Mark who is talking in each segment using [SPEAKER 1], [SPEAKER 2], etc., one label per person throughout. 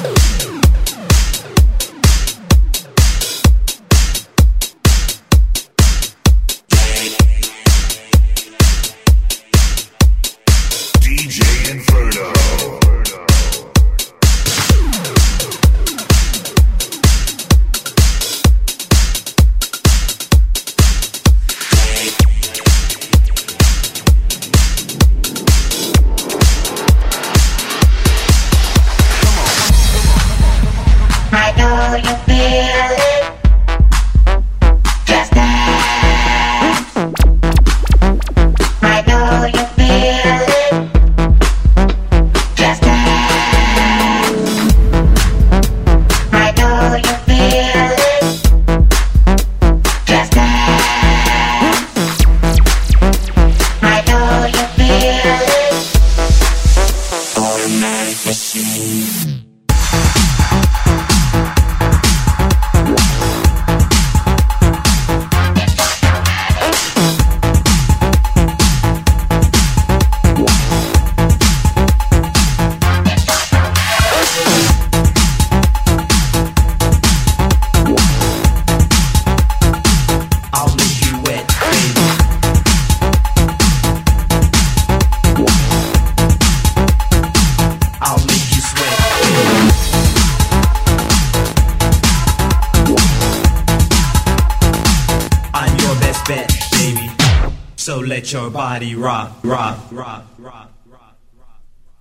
[SPEAKER 1] Let your body rock, rock, rock, rock, rock, rock.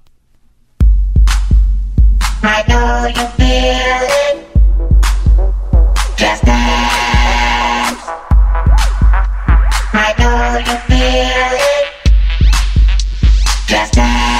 [SPEAKER 2] I know you feel it. Just dance. I know you feel it. Just dance.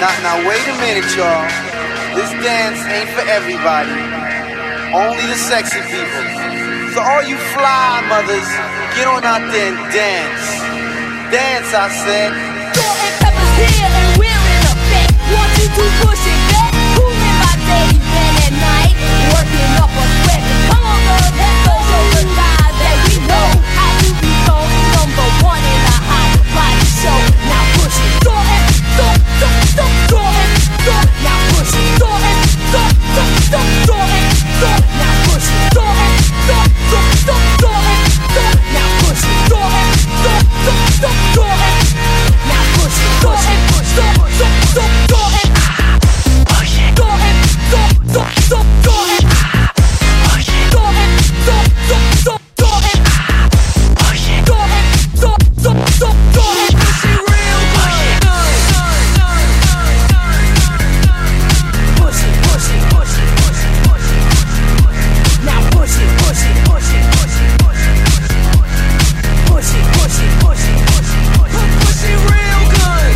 [SPEAKER 3] Now wait a minute, y'all. This dance ain't for everybody. Only the sexy people. So all you fly mothers, get on out there and dance. Dance, I said.
[SPEAKER 4] Salt and pepper's here and we're in effect. Want you to push it back. Cooling my day and at night. Working up a sweat. Come on, girl, let's go show the guys that we know how to be phone number one in a hot body show. Now push it. Salt and salt, salt, salt, salt and salt. Now push it. Salt and salt, salt, salt, salt and salt. Now push it. Salt and salt, salt, salt, salt and salt. Now push it. Salt and salt, salt, salt, salt and now push it. Push it. Push it. Salt, salt, salt, salt and push it. Salt and salt, salt, salt, salt and push it. Salt and salt, salt, salt, salt and push it. Salt and salt, salt, salt, salt and push it real good. Push it, push it, push it, push it, push it, push it. Now push it, push it, push it, push it, push it, push it, push it, push it, push it, push it, push it real good.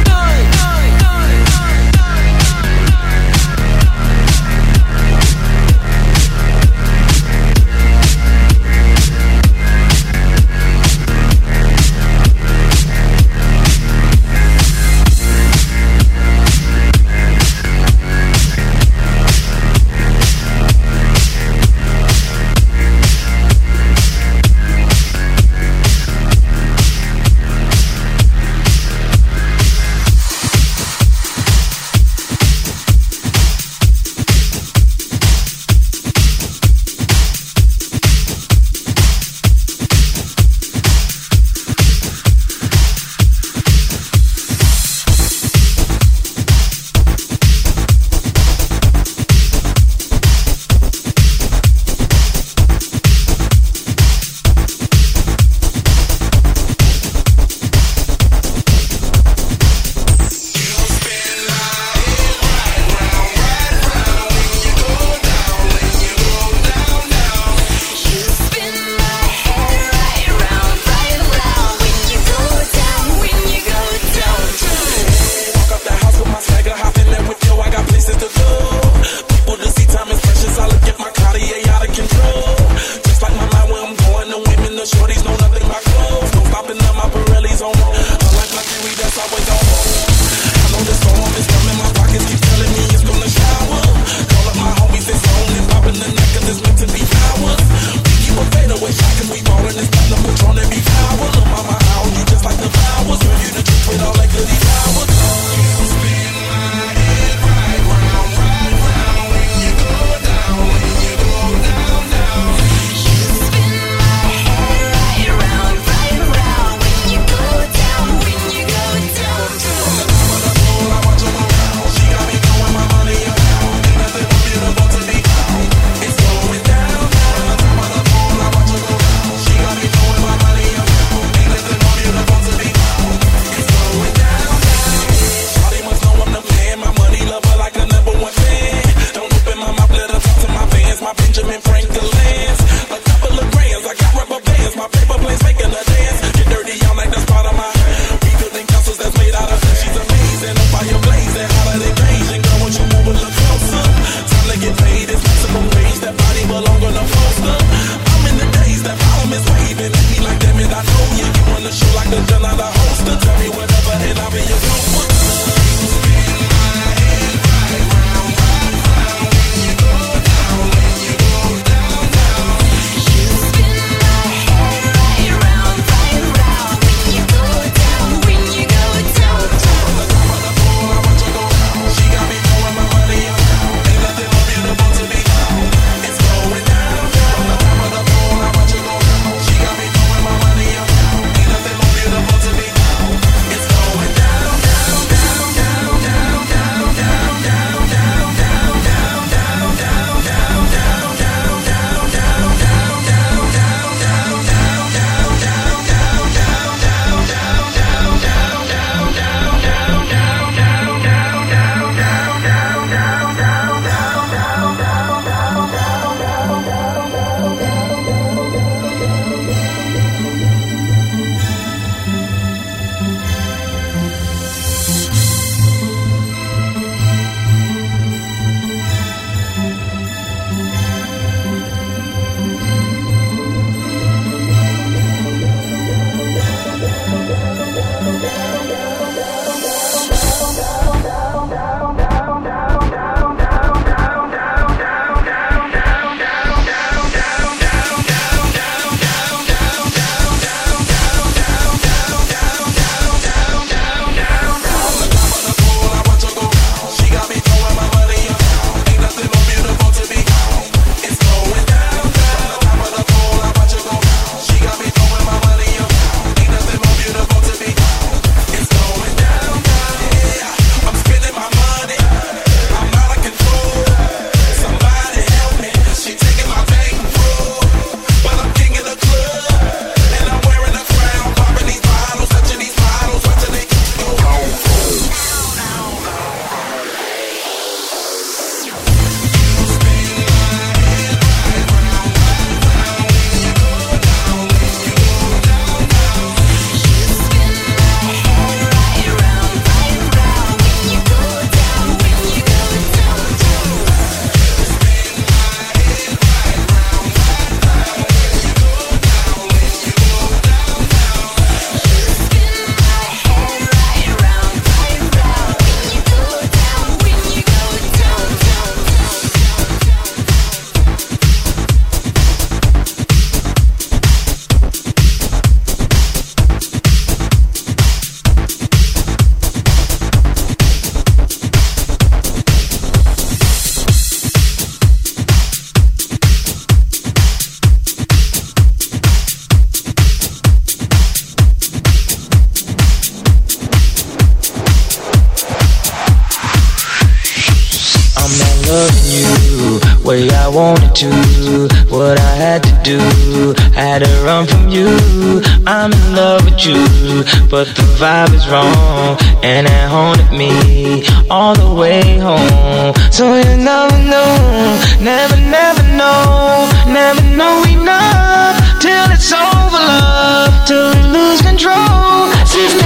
[SPEAKER 5] loving you way I wanted to. What I had to do, had to run from you. I'm in love with you, but the vibe is wrong, and it haunted me all the way home. So you never know, never know, never know enough till it's over, love, till we lose control. Sister,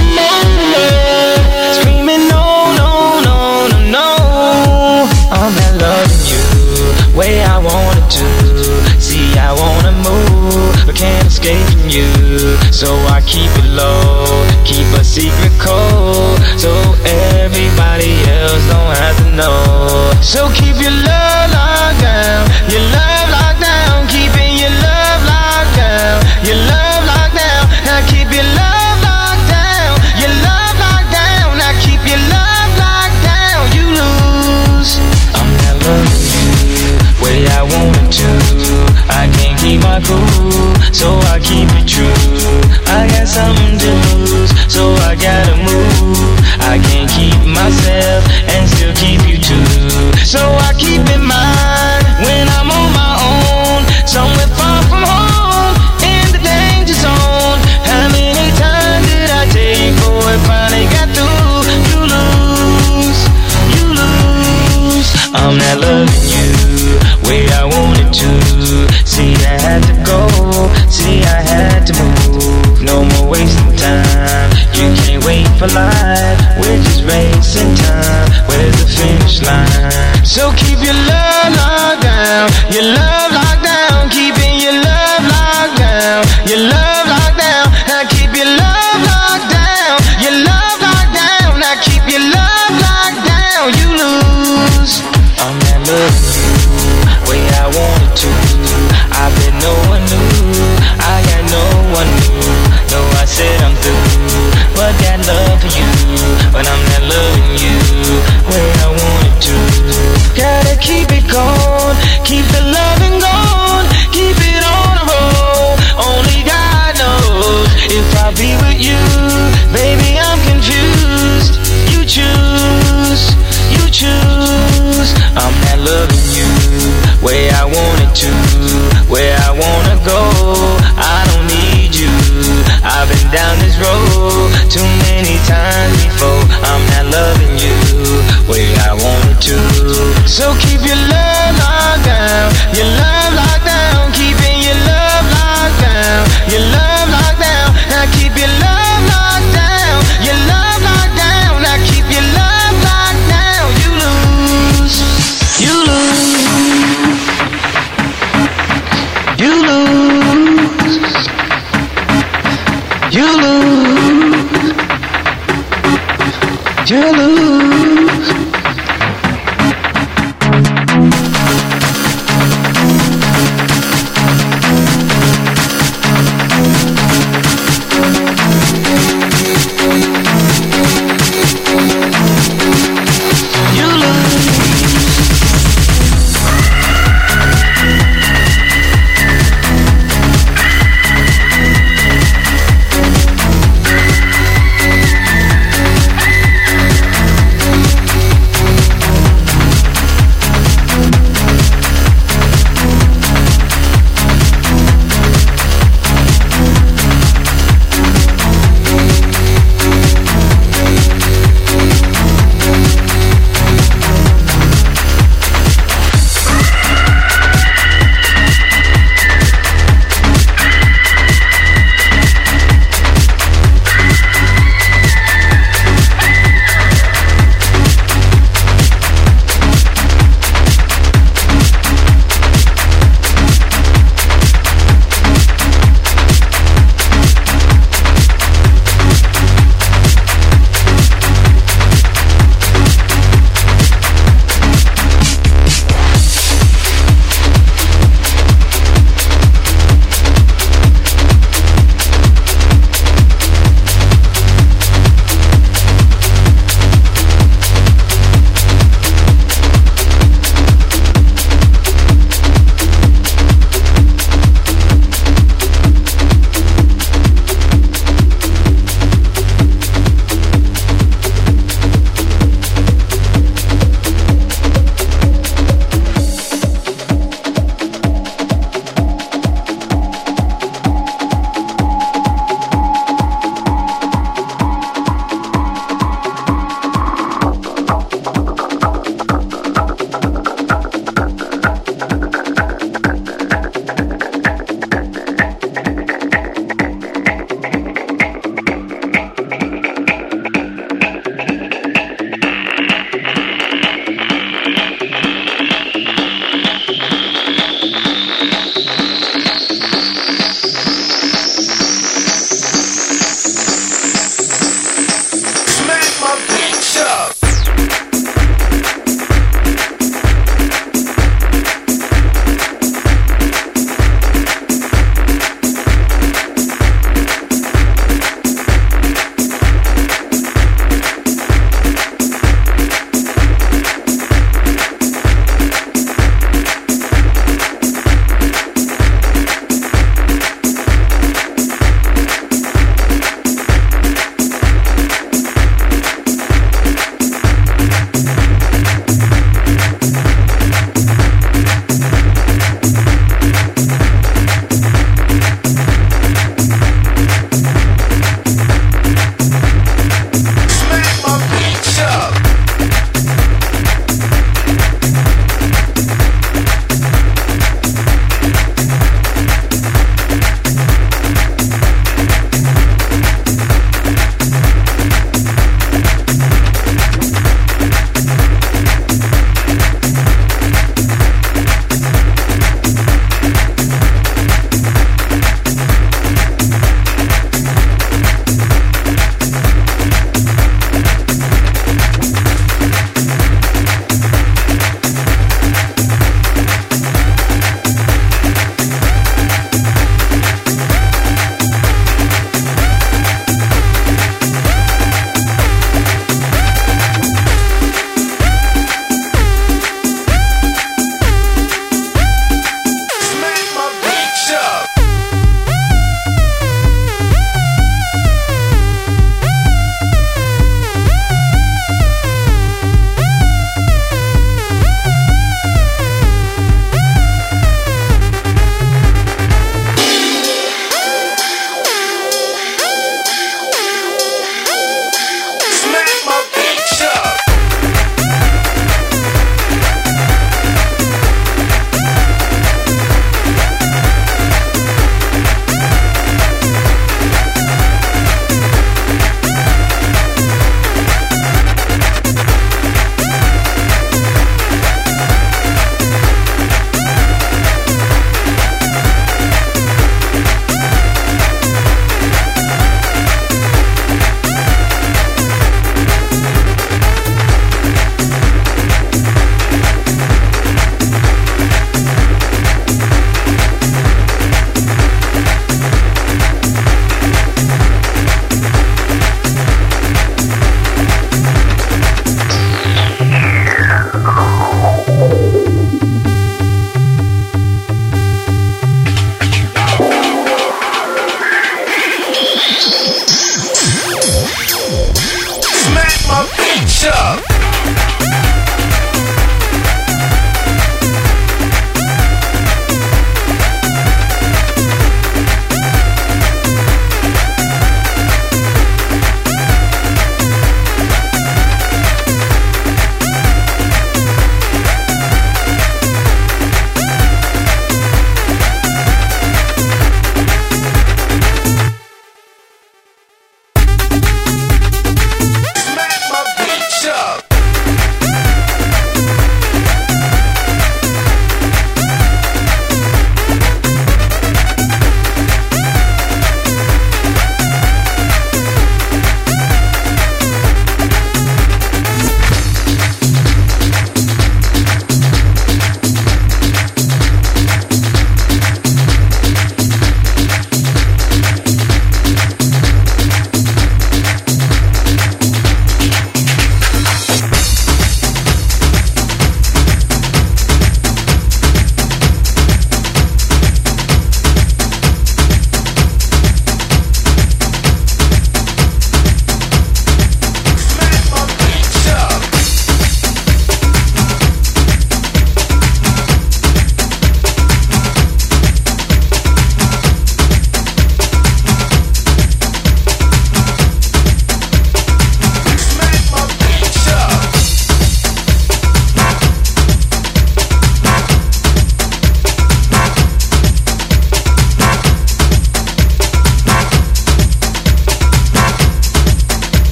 [SPEAKER 5] screaming no, no, no, no, no. I'm not loving you way I wanted to. See, I wanna move, but can't escape from you. So I keep it low, keep a secret code, so everybody else don't have to know. So keep your love locked down, your love locked down, keeping your love locked down, your love locked down. Now keep your love locked down, your love locked down. Now keep your love locked down. You lose. I'm not loving you way I wanted to. I can't keep my cool, so I keep it true. I got something to lose, so I gotta move. I can't keep myself and still keep you too. So I keep in mind when I'm on my own, somewhere far from home, in the danger zone. How many times did I take before it finally got through? You lose, you lose. I'm not loving you way I wanted to. See, I had to go, see, I had to move. No more wasting time, you can't wait for life. We're just racing time, where's the finish line? So keep your love locked down, your love locked down, keeping your love locked down, your love locked down. Now keep your love locked down, your love locked down. Now keep your love locked down. You lose. I'm not loving you way I wanted to. I bet no one knew, I got no one new. No, I said I'm through, but got love for you, but I'm not loving you way I wanted to. Gotta keep it going, keep the loving going, keep it on the road. Only God knows if I'll be with you. Baby, I'm confused. You choose, you choose. I'm not loving you way I wanted to, where I wanna go. I don't need you. I've been down this road too many times before. I'm not loving you way I wanted to. So keep your love locked down, your love locked down, keeping your love locked down, your love locked down. Now keep your love locked down, your love locked down. Now keep your love locked down. You lose, you lose, you lose, you lose, you lose.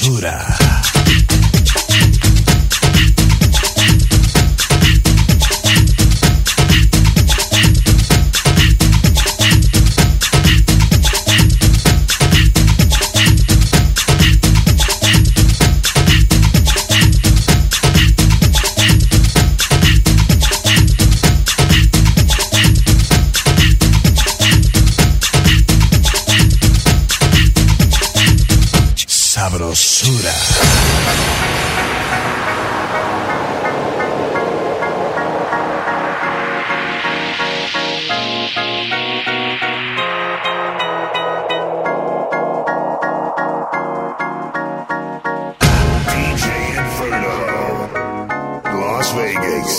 [SPEAKER 6] Sabrosura. Sabrosura.
[SPEAKER 7] DJ Inferno, Las Vegas.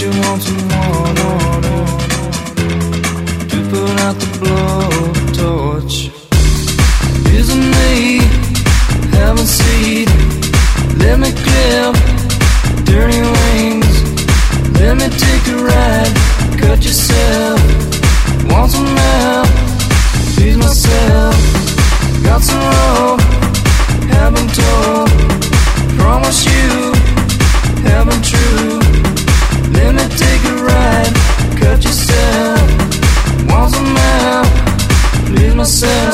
[SPEAKER 5] you want someone to put out the blowtorch. Isn't me, have a seat. Let me clip dirty wings. Let me take a ride. Cut yourself. Want some help? Please myself. Got some rope. Haven't told. Promise you. Haven't true. Let me take a ride. Cut yourself. Want some help? Please myself.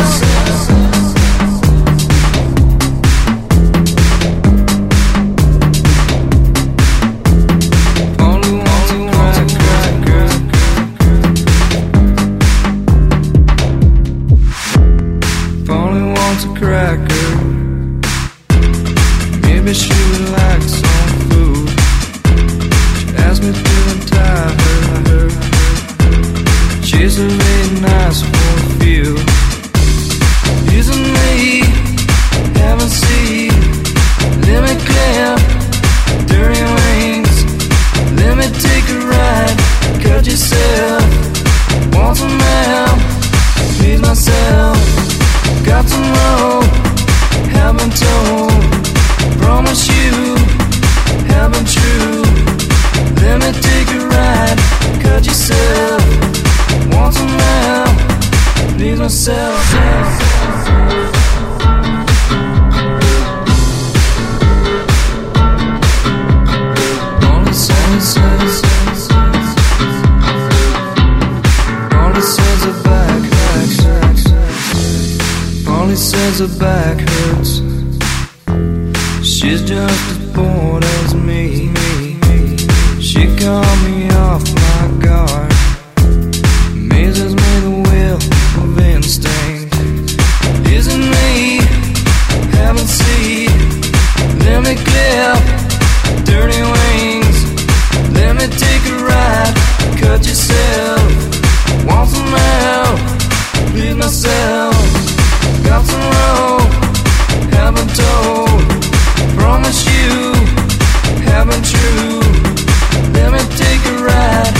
[SPEAKER 5] Her back hurts. She's just as bored as me. She caught me off my guard. Amazes me the will of instinct. Isn't me, haven't seen. Let me clip dirty wings. Let me take a ride. Cut yourself. Want some help? Please myself. Got some rope, haven't told. Promise you, haven't true. Let me take a ride,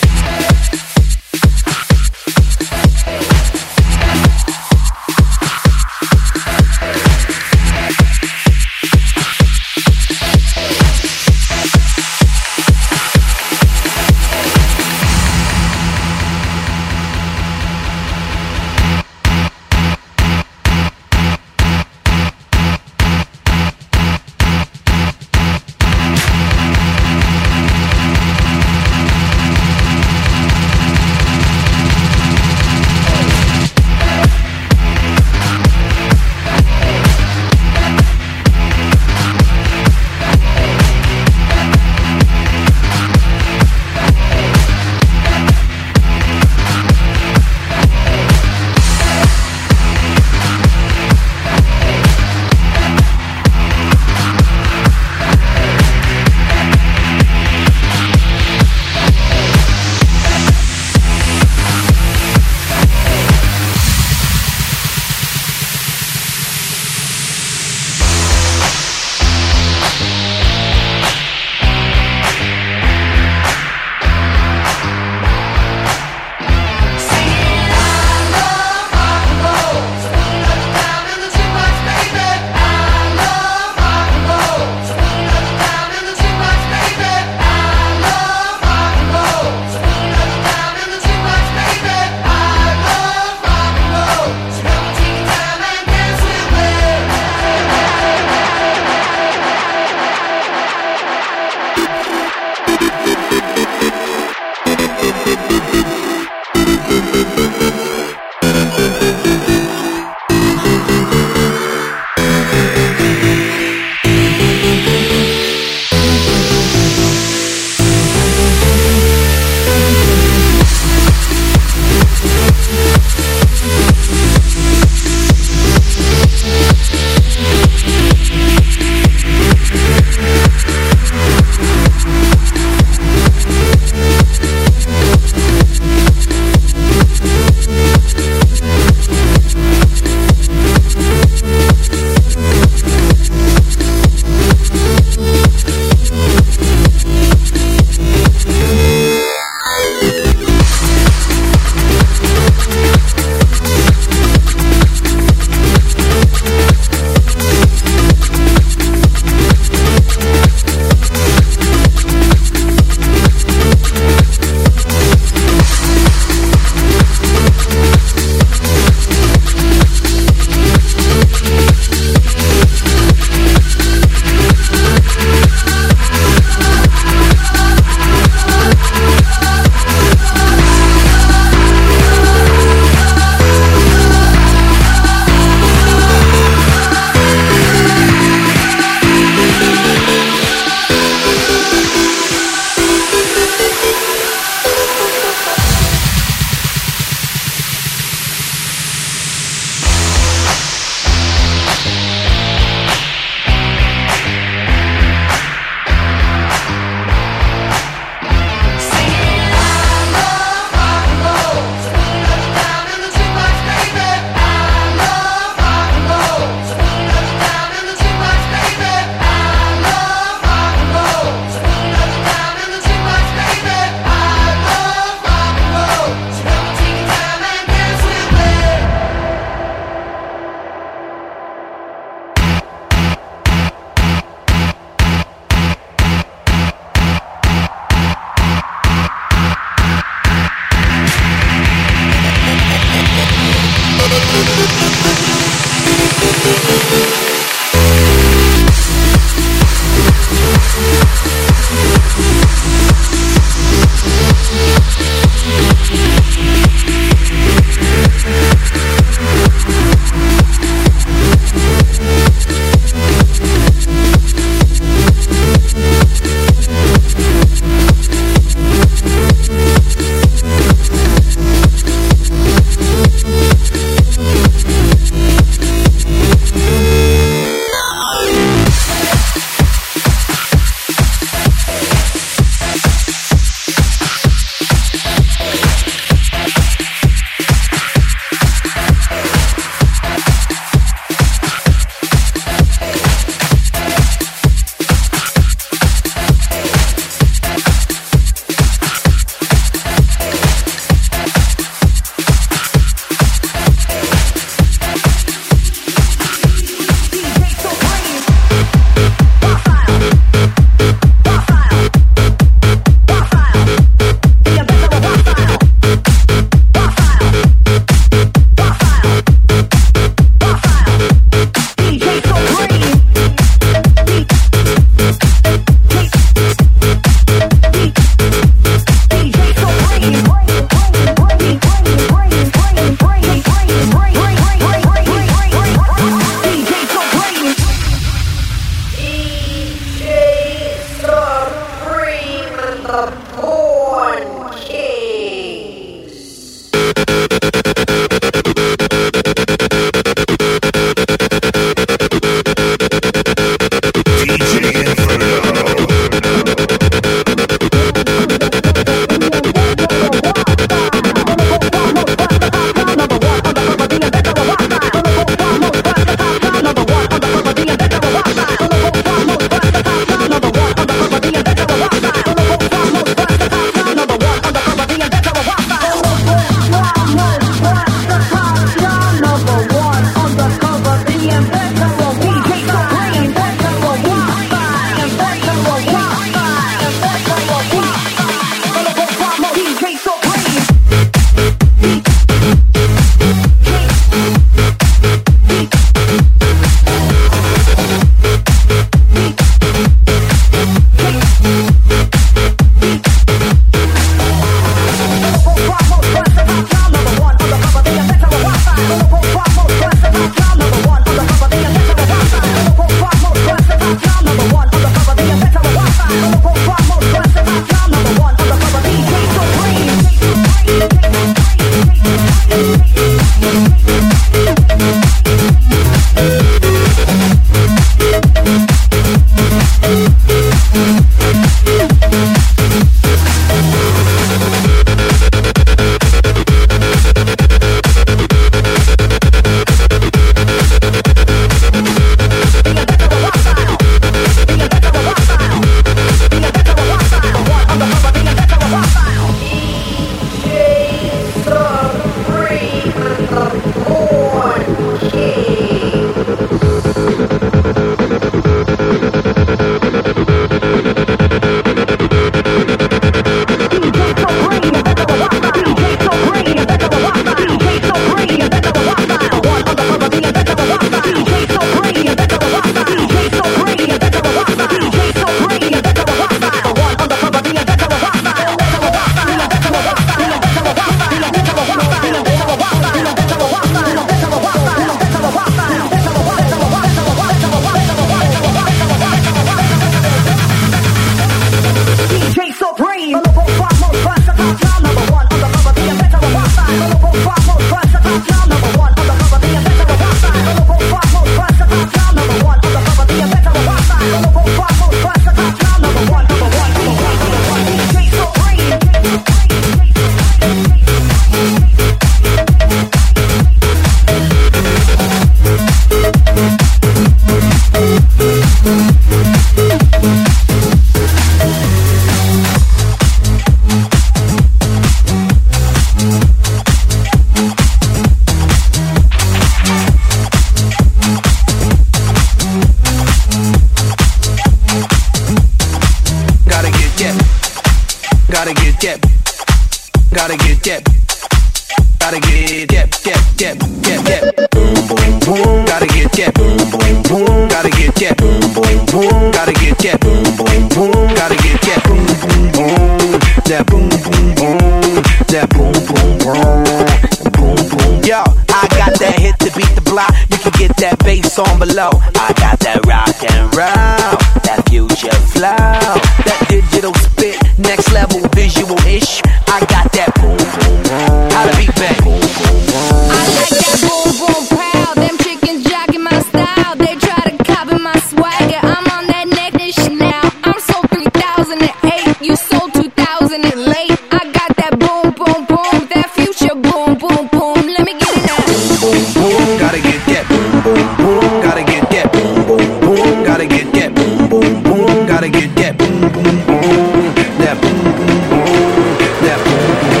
[SPEAKER 8] get. Gotta get get. Gotta get get. Boom boom boom. Gotta get get. Boom boom boom. Gotta get get. Boom boom boom. Gotta get get. Boom boom boom. Gotta get get. Boom boom boom. That boom boom boom. That boom boom boom. Boom boom. Yo, I got that hit to beat the block. You can get that bass on below. I got that rock and roll, that future flow, that digital spit, next level visual-ish. I got that boom boom boom. How to beat back. Boom boom boom.
[SPEAKER 4] I like that boom boom proud. Them chickens jocking my style. They try to copy my swagger. I'm on that neck dish now. I'm sold 3008. You sold 2000 and late. I got that boom boom boom. That future boom boom boom. Let me get it now.
[SPEAKER 8] Boom boom. Gotta get that. Boom boom boom. Gotta get that. Boom boom boom. Gotta get that. Boom boom boom. Gotta get that. Boom boom boom. That boom boom boom. That boom boom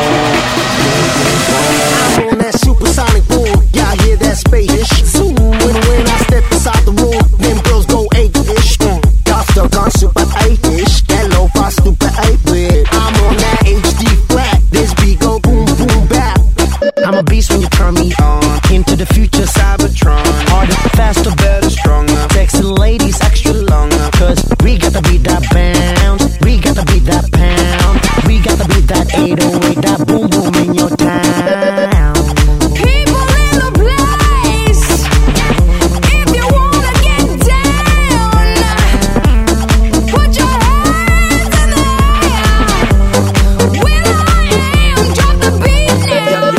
[SPEAKER 8] boom.
[SPEAKER 9] I'm on that supersonic boom. Y'all hear that space-ish? Zoom. When I step inside the room, them girls go 8-ish. Y'all stuck on super 8-ish. That lo-fi stupid 8-bit. I'm on that HD flat. This beat go boom boom bap. I'm a beast when you turn me on. Into the future Cybertron. Harder, faster, better, stronger. Sexy ladies extra longer. Cause we got to beat that bounce. We got to beat that pound. We got to beat that 808. That boom boom in your town.
[SPEAKER 4] People in the place. If you wanna get down, put your hands in the air. When I am, drop the beat now.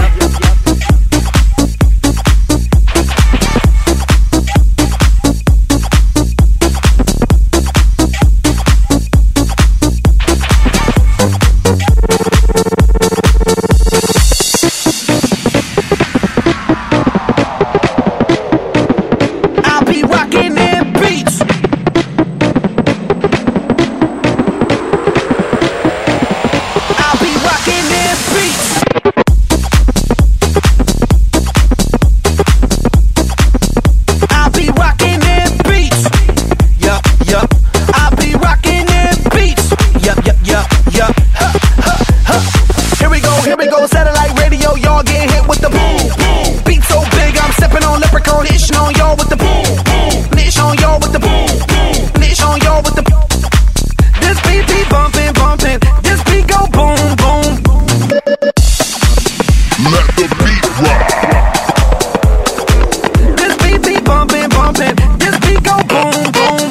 [SPEAKER 8] I'll be rocking them beats. I'll be rocking them beats. I'll be rocking them beats. Yup, yup. I'll be rocking them beats. Yup, yup, yup, yup. Huh, huh, huh. Here we go. Satellite radio, y'all getting hit with the boom, boom. Beat so big, I'm stepping on leprechaun, hitching on y'all with the boom, boom. Niche on y'all with the boom, boom. Niche on y'all with the boom. This beat be bumping, bumping. This beat go boom, boom.
[SPEAKER 7] Let the beat rock.
[SPEAKER 8] This beat be bumping, bumping. This beat go boom, boom.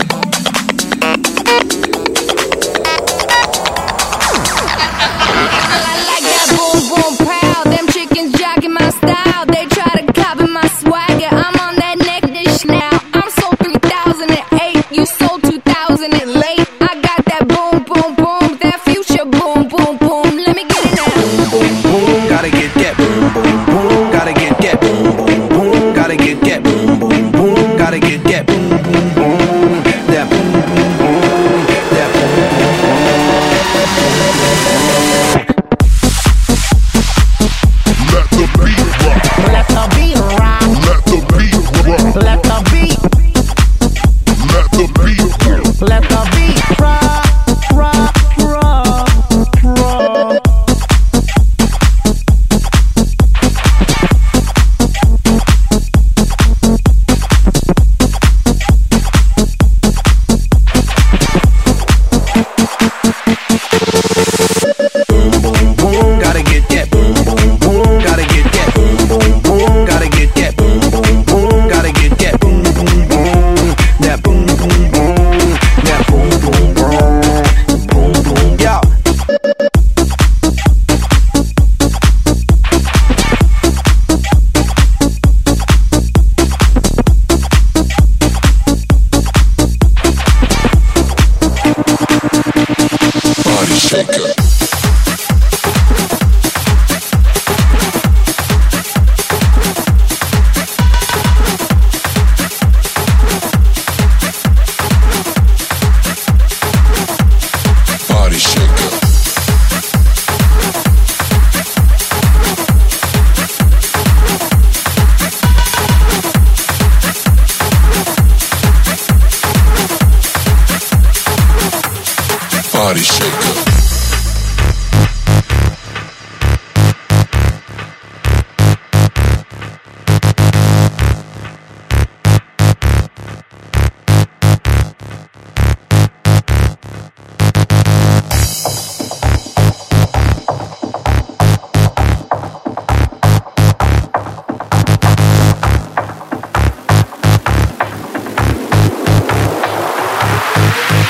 [SPEAKER 4] I like that boom boom proud. Them chickens jocking my style. They try to copy my swagger. I'm on that neck dish now. I'm sold 3008. You sold 2000 and late. I got that boom boom boom. That future boom boom boom. Let me get it now.
[SPEAKER 8] Boom boom. Gotta get that. Boom boom boom. Gotta get that. Boom boom boom. Gotta get that. Boom boom boom. Gotta get that. Boom boom boom. That boom boom boom. That boom boom
[SPEAKER 7] Let the beat rock.
[SPEAKER 9] Let the beat rock.
[SPEAKER 7] Let the beat rock.
[SPEAKER 9] Let the beat.
[SPEAKER 7] Let the beat rock.
[SPEAKER 9] Let the beat rock. Rock. Rock. Rock.
[SPEAKER 8] boom, boom, boom. Gotta get that. Boom, boom, boom. Gotta get that. Boom, boom, boom. Gotta get that. Boom, boom, boom. Gotta get that. Boom, boom, boom. That boom, boom, boom. That boom, boom, boom. Boom, boom. Yo.
[SPEAKER 7] Body shaker. Body shaker. Body shaker.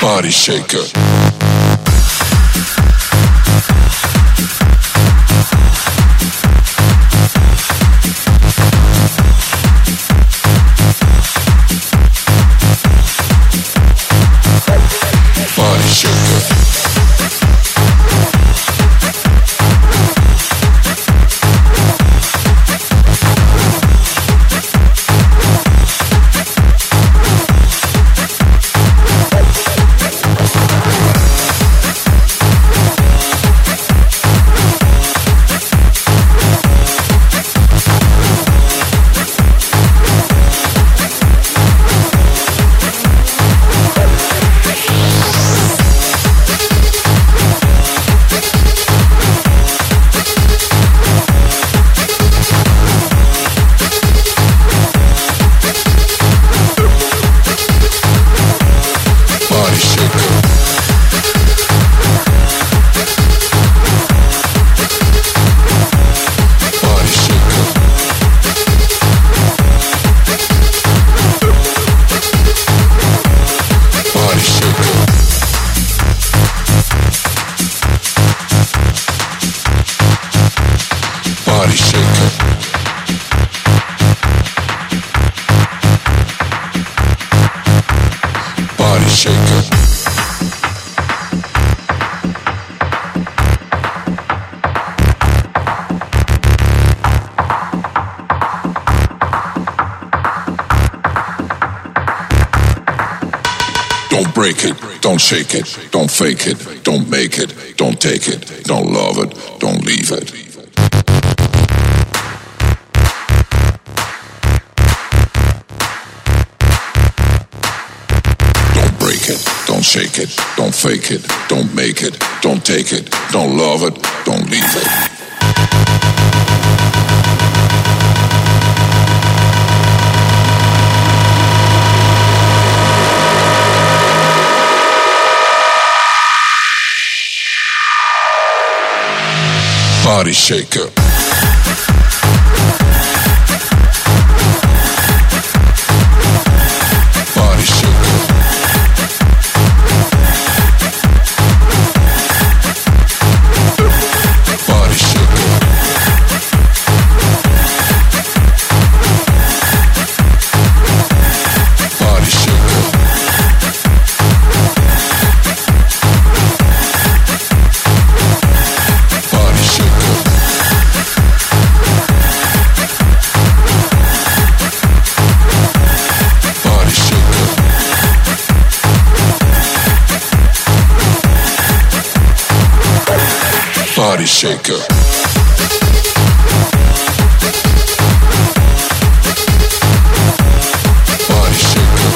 [SPEAKER 7] Body shaker. Body shaker. Don't break it, don't shake it, don't fake it, don't make it, don't take it, don't love it, don't leave it. Don't break it, don't shake it, don't fake it, don't make it, don't take it, don't love it, don't leave it. Body shaker. Body shaker. Body shaker. Body shaker. Body shaker. Body shaker. Body shaker.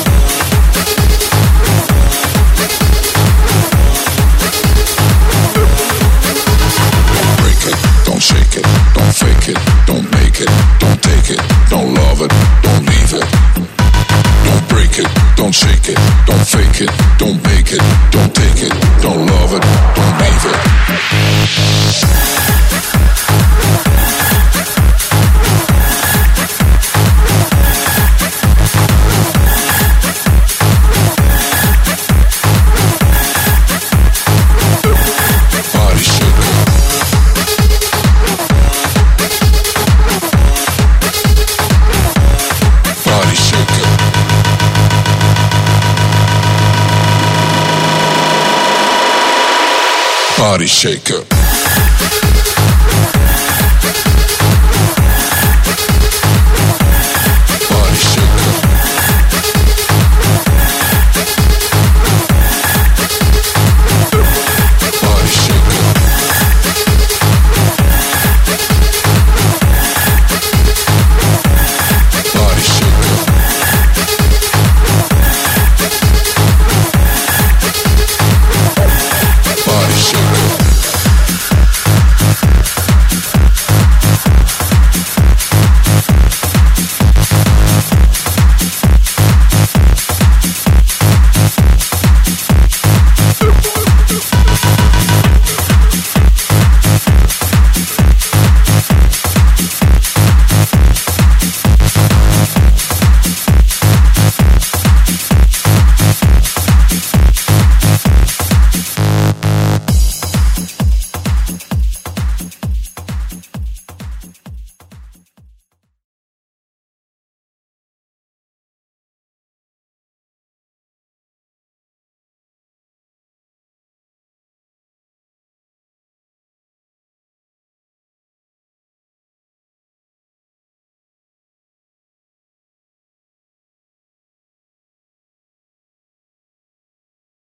[SPEAKER 7] Don't break it, don't shake it, don't fake it, don't make it, don't take it, don't love it, don't leave it. Don't break it, don't shake it, don't fake it, don't make it, don't take it, don't love it, don't leave it. Body shaker. Body shaker. Body shaker.